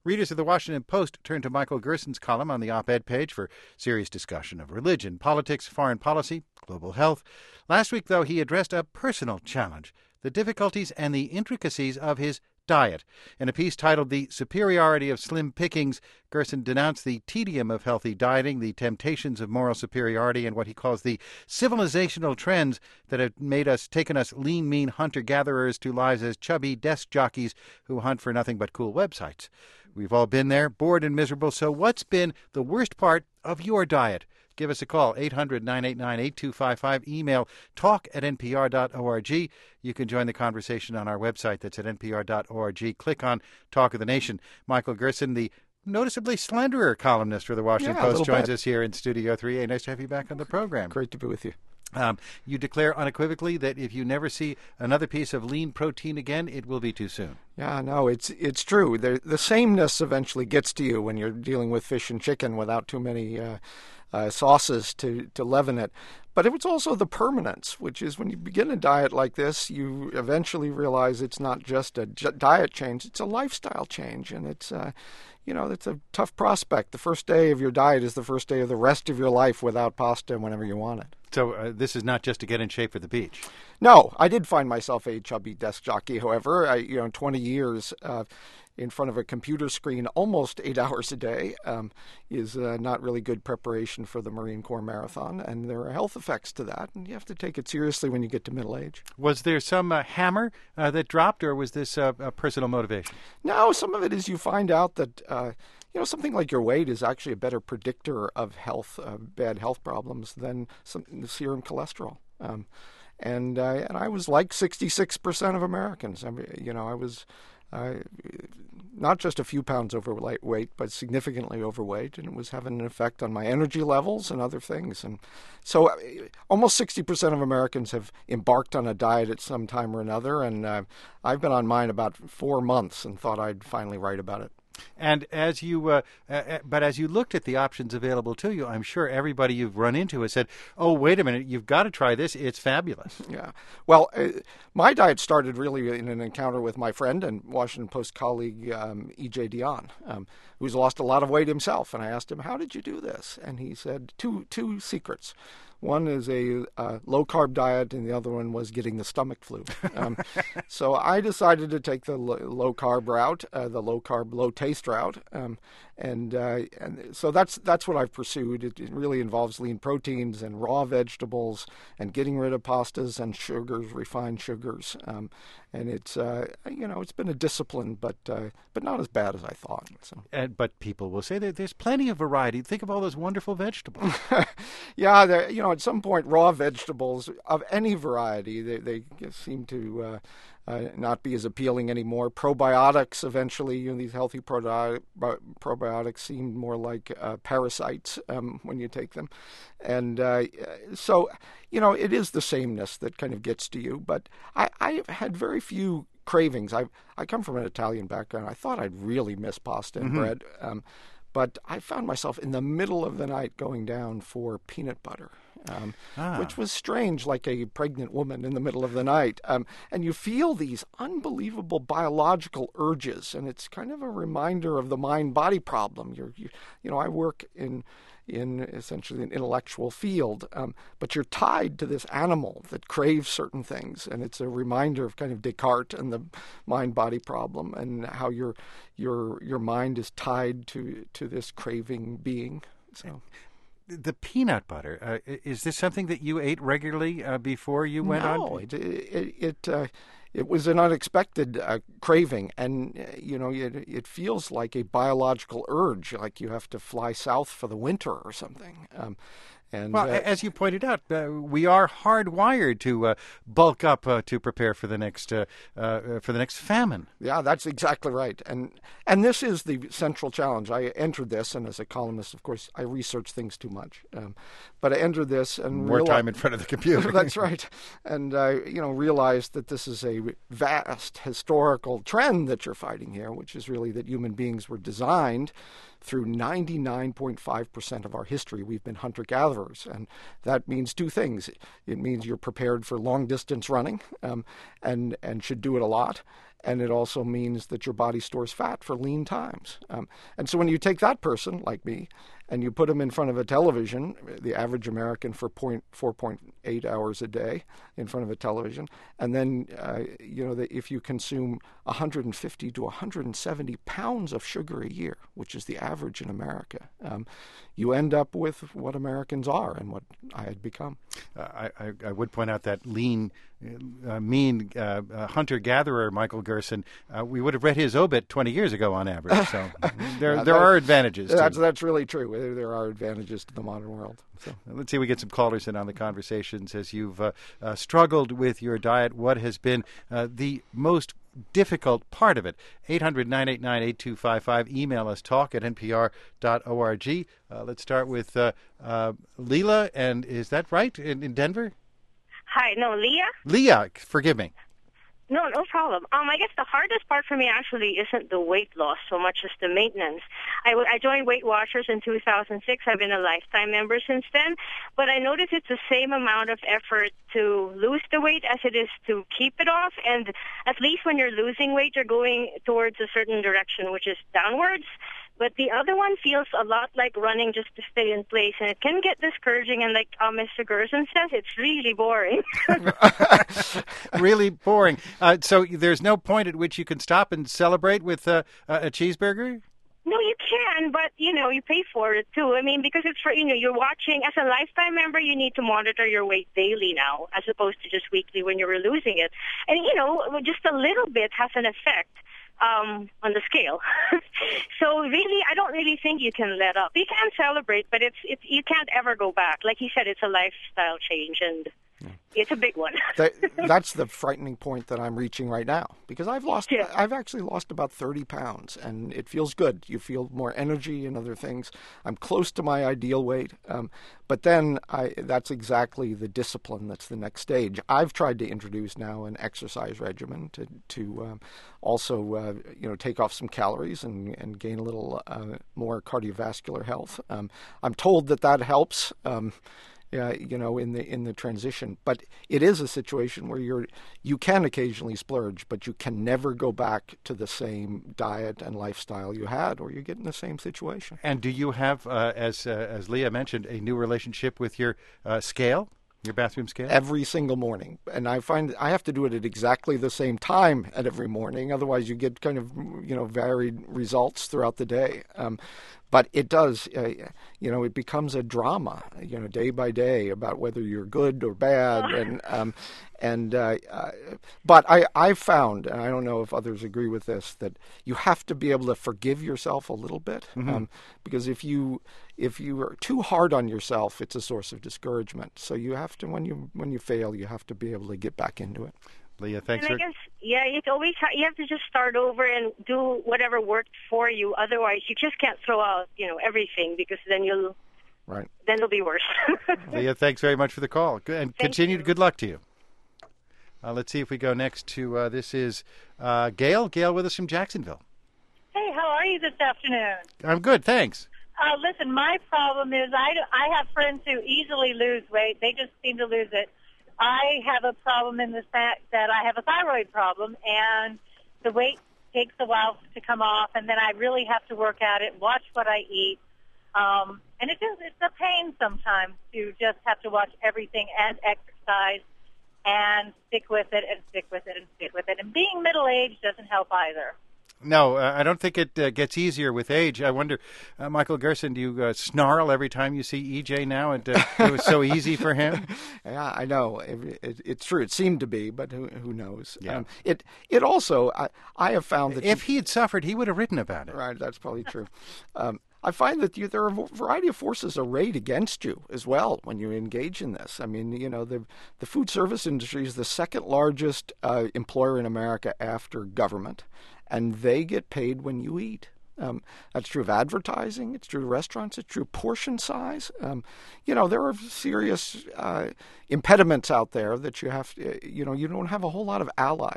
Readers of the Washington Post turn to Michael Gerson's column on the op-ed page for serious discussion of religion, politics, foreign policy, global health. Last week, though, he addressed a personal challenge, the difficulties and the intricacies of his diet. In a piece titled The Superiority of Slim Pickings, Gerson denounced the tedium of healthy dieting, the temptations of moral superiority, and what he calls the civilizational trends that have taken us lean, mean hunter-gatherers to lives as chubby desk jockeys who hunt for nothing but cool websites. We've all been there, bored and miserable. So what's been the worst part of your diet? Give us a call, 800-989-8255. Email talk@npr.org. You can join the conversation on our website. That's at npr.org. Click on Talk of the Nation. Michael Gerson, the noticeably slenderer columnist for the Washington Post, joins us here in Studio 3A. Nice to have you back on the program. Great to be with you. You declare unequivocally that if you never see another piece of lean protein again, it will be too soon. Yeah, no, it's true. The sameness eventually gets to you when you're dealing with fish and chicken without too many sauces to leaven it. But it was also the permanence, which is when you begin a diet like this, you eventually realize it's not just a diet change, it's a lifestyle change. And it's, it's a tough prospect. The first day of your diet is the first day of the rest of your life without pasta whenever you want it. So this is not just to get in shape for the beach. No, I did find myself a chubby desk jockey, however. 20 years in front of a computer screen almost 8 hours a day is not really good preparation for the Marine Corps Marathon, and there are health effects to that, and you have to take it seriously when you get to middle age. Was there some hammer that dropped, or was this a personal motivation? No, some of it is you find out that something like your weight is actually a better predictor of health, bad health problems than serum cholesterol. And I was like 66% of Americans. I was not just a few pounds overweight, but significantly overweight, and it was having an effect on my energy levels and other things. And so almost 60% of Americans have embarked on a diet at some time or another, and I've been on mine about 4 months and thought I'd finally write about it. And as you looked at the options available to you, I'm sure everybody you've run into has said, "Oh, wait a minute, you've got to try this. It's fabulous." Yeah. Well, my diet started really in an encounter with my friend and Washington Post colleague E.J. Dionne, who's lost a lot of weight himself. And I asked him, "How did you do this?" And he said two secrets. One is a low-carb diet, and the other one was getting the stomach flu. So I decided to take the low-carb route, the low-carb, low-taste route, and so that's what I've pursued. It really involves lean proteins and raw vegetables and getting rid of pastas and sugars, refined sugars. And it's it's been a discipline, but not as bad as I thought. So. But people will say that there's plenty of variety. Think of all those wonderful vegetables. Yeah, at some point, raw vegetables of any variety, they seem to not be as appealing anymore. Probiotics, eventually, these healthy probiotics seem more like parasites when you take them. And so, it is the sameness that kind of gets to you. But I've had very few cravings. I come from an Italian background. I thought I'd really miss pasta and bread. But I found myself in the middle of the night going down for peanut butter, which was strange, like a pregnant woman in the middle of the night. And you feel these unbelievable biological urges, and it's kind of a reminder of the mind-body problem. I work in essentially an intellectual field, but you're tied to this animal that craves certain things, and it's a reminder of kind of Descartes and the mind-body problem, and how your mind is tied to this craving being. So. The peanut butter, is this something that you ate regularly before you went on? No, it was an unexpected craving, and it feels like a biological urge, like you have to fly south for the winter or something. As you pointed out, we are hardwired to bulk up to prepare for the next famine. Yeah, that's exactly right. And this is the central challenge. I entered this, and as a columnist, of course, I research things too much. But I entered this and more time in front of the computer. That's right. And I, realized that this is a vast historical trend that you're fighting here, which is really that human beings were designed. Through 99.5% of our history, we've been hunter-gatherers, and that means two things. It means you're prepared for long-distance running and should do it a lot, and it also means that your body stores fat for lean times. And so when you take that person, like me, and you put them in front of a television, the average American for 4.8 hours a day in front of a television, and then if you consume 150 to 170 pounds of sugar a year, which is the average in America, you end up with what Americans are and what I had become. I would point out that lean, mean hunter-gatherer Michael Gerson, we would have read his obit 20 years ago on average. So there are advantages. That's really true. There are advantages to the modern world. So. Let's see if we get some callers in on the conversations as you've struggled with your diet. What has been the most difficult part of it? 800-989-8255. Email us, talk@npr.org. Let's start with Leela, and is that right, in Denver? Hi, no, Leah? Leah, forgive me. No problem. I guess the hardest part for me actually isn't the weight loss so much as the maintenance. I joined Weight Watchers in 2006. I've been a lifetime member since then, but I notice it's the same amount of effort to lose the weight as it is to keep it off, and at least when you're losing weight, you're going towards a certain direction, which is downwards. But the other one feels a lot like running just to stay in place, and it can get discouraging. And like Mr. Gerson says, it's really boring. Really boring. So there's no point at which you can stop and celebrate with a cheeseburger? No, you can, but, you pay for it, too. I mean, because it's for, you're watching. As a lifetime member, you need to monitor your weight daily now, as opposed to just weekly when you were losing it. And, just a little bit has an effect on the scale. So really, I don't really think you can let up. You can celebrate, but it's you can't ever go back. Like he said, it's a lifestyle change, and it's a big one. That's the frightening point that I'm reaching right now, because I've actually lost about 30 pounds, and it feels good. You feel more energy and other things. I'm close to my ideal weight, but then that's exactly the discipline that's the next stage. I've tried to introduce now an exercise regimen to also take off some calories and gain a little more cardiovascular health. I'm told that helps. In the transition. But it is a situation where you can occasionally splurge, but you can never go back to the same diet and lifestyle you had, or you get in the same situation. And do you have, as Leah mentioned, a new relationship with your scale? Your bathroom scale? Every single morning. And I find I have to do it at exactly the same time at every morning. Otherwise, you get kind of, varied results throughout the day. But it does, it becomes a drama, day by day about whether you're good or bad. But I've found, and I don't know if others agree with this, that you have to be able to forgive yourself a little bit, because if you are too hard on yourself, it's a source of discouragement. So you have to, when you fail, you have to be able to get back into it. Leah, thanks. And I guess, you have to just start over and do whatever worked for you. Otherwise, you just can't throw out, everything, because then you'll be worse. Leah, thanks very much for the call, and continued good luck to you. Let's see if we go next to this is Gail. Gail with us from Jacksonville. Hey, how are you this afternoon? I'm good, thanks. Listen, my problem is I have friends who easily lose weight. They just seem to lose it. I have a problem in the fact that I have a thyroid problem, and the weight takes a while to come off, and then I really have to work at it, watch what I eat. And it's a pain sometimes to just have to watch everything and exercise and stick with it and stick with it and stick with it. And being middle-aged doesn't help either. No, I don't think it gets easier with age. I wonder, Michael Gerson, do you snarl every time you see EJ now? And it was so easy for him. Yeah, I know. It's true. It seemed to be, but who knows? Yeah. It also, I have found that if he had suffered, he would have written about it. Right, that's probably true. I find that there are a variety of forces arrayed against you as well when you engage in this. I mean, the food service industry is the second largest employer in America after government, and they get paid when you eat. That's true of advertising. It's true of restaurants. It's true of portion size. There are serious impediments out there that you have. You don't have a whole lot of allies.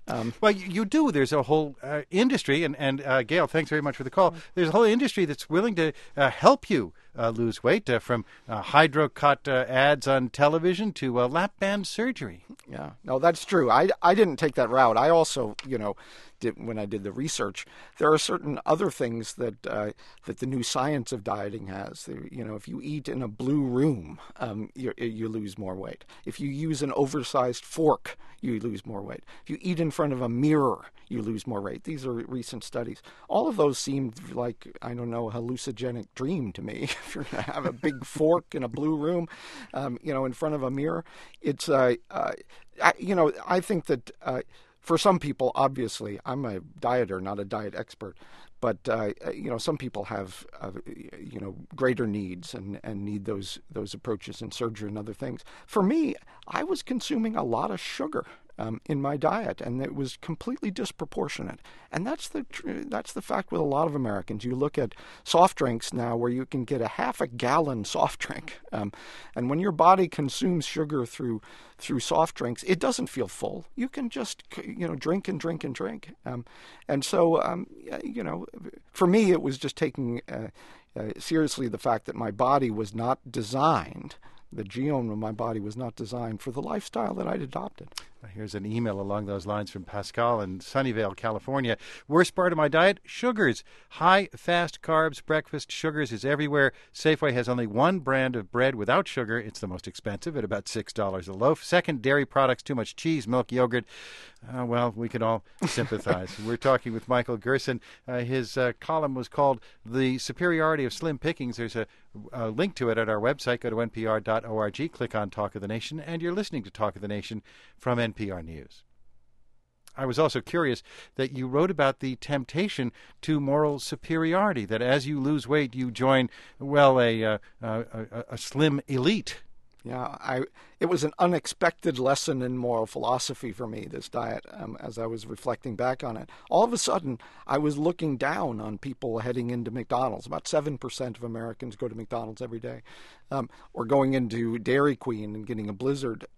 Well, you do. There's a whole industry, and Gail, thanks very much for the call. There's a whole industry that's willing to help you lose weight, from Hydrocut ads on television to lap band surgery. Yeah, no, that's true. I didn't take that route. I also, when I did the research, there are certain other things that that the new science of dieting has. If you eat in a blue room, you lose more weight. If you use an oversized fork, you lose more weight. If you eat in front of a mirror, you lose more weight. These are recent studies. All of those seem like, I don't know, a hallucinogenic dream to me. If you're going to have a big fork in a blue room, in front of a mirror, it's I think that. For some people, obviously, I'm a dieter, not a diet expert, but some people have greater needs and need those approaches in surgery and other things. For me, I was consuming a lot of sugar in my diet, and it was completely disproportionate. And that's the fact with a lot of Americans. You look at soft drinks now, where you can get a half a gallon soft drink, and when your body consumes sugar through soft drinks, it doesn't feel full. You can just drink and drink and drink. And so for me, it was just taking seriously the fact that my body was not designed. The genome of my body was not designed for the lifestyle that I'd adopted. Here's an email along those lines from Pascal in Sunnyvale, California. Worst part of my diet? Sugars. High, fast carbs, breakfast. Sugars is everywhere. Safeway has only one brand of bread without sugar. It's the most expensive at about $6 a loaf. Second, dairy products, too much cheese, milk, yogurt. Well, we can all sympathize. We're talking with Michael Gerson. His column was called The Superiority of Slim Pickings. There's a link to it at our website. Go to npr.org, click on Talk of the Nation, and you're listening to Talk of the Nation from NPR News. I was also curious that you wrote about the temptation to moral superiority, that as you lose weight, you join, a slim elite. Yeah, it was an unexpected lesson in moral philosophy for me, this diet, as I was reflecting back on it. All of a sudden, I was looking down on people heading into McDonald's. About 7% of Americans go to McDonald's every day, or going into Dairy Queen and getting a Blizzard.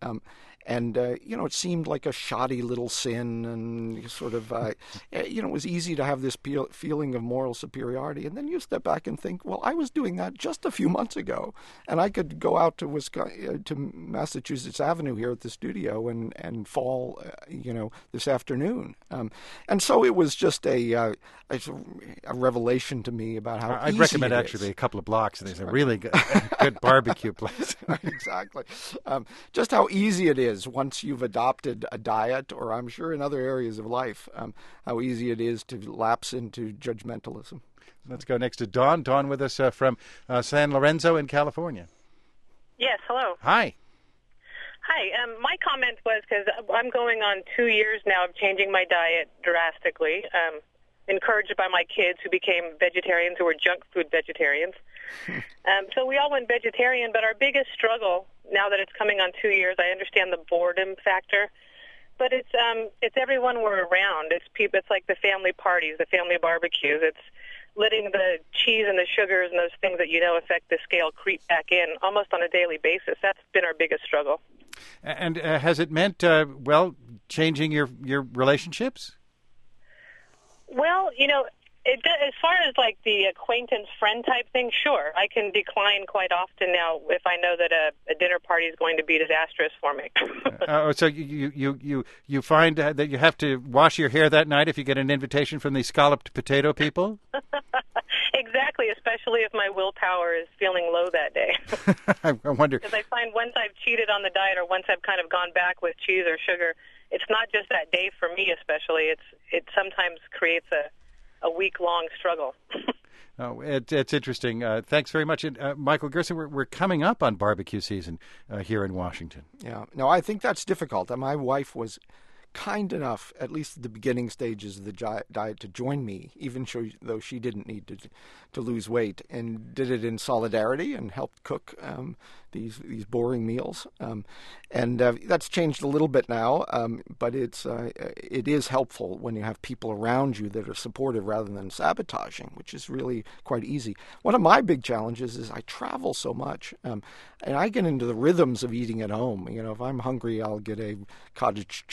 It seemed like a shoddy little sin, and sort of, it was easy to have this feeling of moral superiority. And then you step back and think, well, I was doing that just a few months ago, and I could go out to Massachusetts Avenue here at the studio and fall, this afternoon. And so it was just a revelation to me about how I'd easy recommend it actually is. A couple of blocks. There's a really good barbecue place. Exactly. Just how easy it is once you've adopted a diet, or I'm sure in other areas of life, how easy it is to lapse into judgmentalism. Let's go next to Dawn. Dawn with us from San Lorenzo in California. Yes, hello. Hi. Hi. My comment was because I'm going on 2 years now of changing my diet drastically, encouraged by my kids who became vegetarians, who were junk food vegetarians. So we all went vegetarian, but our biggest struggle, now that it's coming on 2 years, I understand the boredom factor, but it's everyone we're around. It's like the family parties, the family barbecues. It's letting the cheese and the sugars and those things that affect the scale creep back in almost on a daily basis. That's been our biggest struggle. And has it meant, changing your relationships? Well, as far as like the acquaintance friend type thing, sure. I can decline quite often now if I know that a dinner party is going to be disastrous for me. So you find that you have to wash your hair that night if you get an invitation from the scalloped potato people? Exactly, especially if my willpower is feeling low that day. I wonder. Because I find once I've cheated on the diet, or once I've kind of gone back with cheese or sugar, it's not just that day for me especially. It sometimes creates a week-long struggle. It's interesting. Thanks very much. Michael Gerson, we're coming up on barbecue season here in Washington. Yeah. No, I think that's difficult. My wife was kind enough, at least at the beginning stages of the diet, to join me, even though she didn't need to lose weight, and did it in solidarity and helped cook these boring meals. And that's changed a little bit now, but it is helpful when you have people around you that are supportive rather than sabotaging, which is really quite easy. One of my big challenges is I travel so much, and I get into the rhythms of eating at home. If I'm hungry, I'll get a cottage cheese, a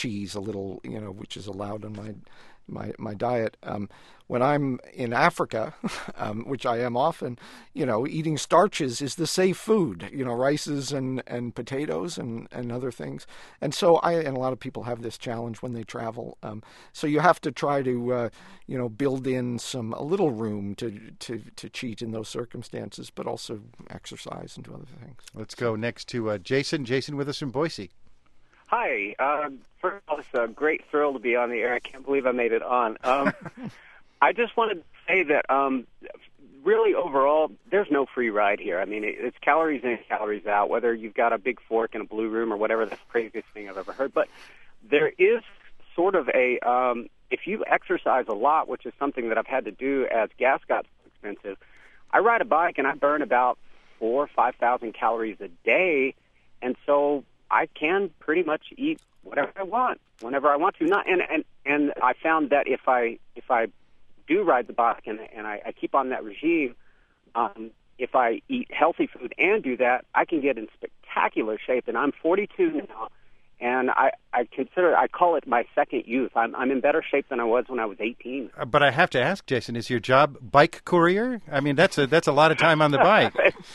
little, which is allowed in my diet. When I'm in Africa, which I am often, eating starches is the safe food, rices and potatoes and other things. And so and a lot of people have this challenge when they travel. So you have to try to, build in a little room to cheat in those circumstances, but also exercise and do other things. Let's go next to Jason. Jason with us from Boise. Hi. First of all, it's a great thrill to be on the air. I can't believe I made it on. I just wanted to say that really overall, there's no free ride here. I mean, it's calories in, calories out, whether you've got a big fork in a blue room or whatever. That's the craziest thing I've ever heard. But there is sort of if you exercise a lot, which is something that I've had to do as gas got so expensive, I ride a bike and I burn about 4,000 or 5,000 calories a day. And so I can pretty much eat whatever I want, whenever I want to. And I found that if I do ride the bike and I keep on that regime, if I eat healthy food and do that, I can get in spectacular shape. And I'm 42 now, and I call it my second youth. I'm in better shape than I was when I was 18. But I have to ask, Jason, is your job bike courier? I mean, that's a lot of time on the bike.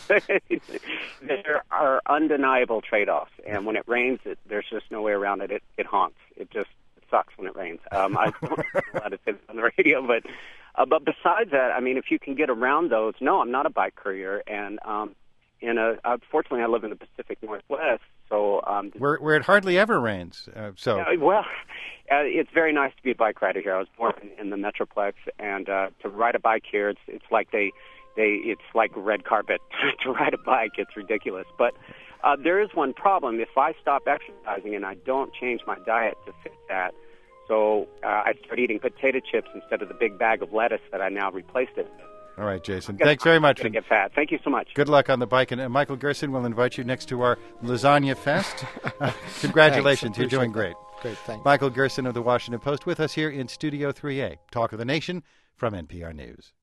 There are undeniable trade-offs, and when it rains, there's just no way around it. It haunts. It sucks when it rains. I don't know a lot of things on the radio, but besides that, I mean, if you can get around those, no, I'm not a bike courier, and fortunately, I live in the Pacific Northwest, so where it hardly ever rains. It's very nice to be a bike rider here. I was born in the Metroplex, and to ride a bike here, it's like it's like red carpet to ride a bike. It's ridiculous, but there is one problem. If I stop exercising and I don't change my diet to fit that, so I start eating potato chips instead of the big bag of lettuce that I now replaced it with. All right, Jason. Thanks very much. I'm going to get fat. Thank you so much. Good luck on the bike. And Michael Gerson will invite you next to our Lasagna Fest. Congratulations. You're doing great. Great, thanks. Michael Gerson of the Washington Post with us here in Studio 3A. Talk of the Nation from NPR News.